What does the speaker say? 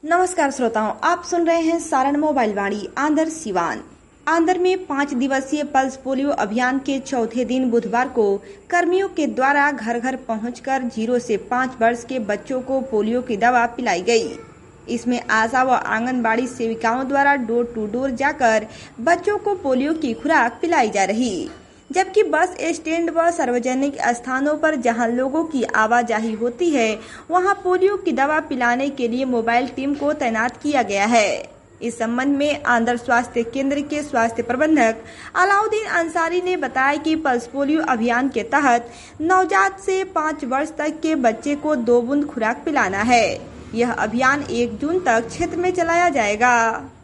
नमस्कार श्रोताओं, आप सुन रहे हैं सारण मोबाइल वाणी आंध्र सिवान। आंध्र में 5 दिवसीय पल्स पोलियो अभियान के चौथे दिन बुधवार को कर्मियों के द्वारा घर घर पहुंचकर 0 से 5 वर्ष के बच्चों को पोलियो की दवा पिलाई गई। इसमें आशा व आंगनबाड़ी सेविकाओं द्वारा डोर टू डोर जाकर बच्चों को पोलियो की खुराक पिलाई जा रही, जबकि बस स्टैंड व सार्वजनिक स्थानों पर जहां लोगों की आवाजाही होती है, वहां पोलियो की दवा पिलाने के लिए मोबाइल टीम को तैनात किया गया है। इस संबंध में आंध्र स्वास्थ्य केंद्र के स्वास्थ्य प्रबंधक अलाउद्दीन अंसारी ने बताया कि पल्स पोलियो अभियान के तहत नवजात से 5 वर्ष तक के बच्चे को 2 बूंद खुराक पिलाना है। यह अभियान 1 जून तक क्षेत्र में चलाया जाएगा।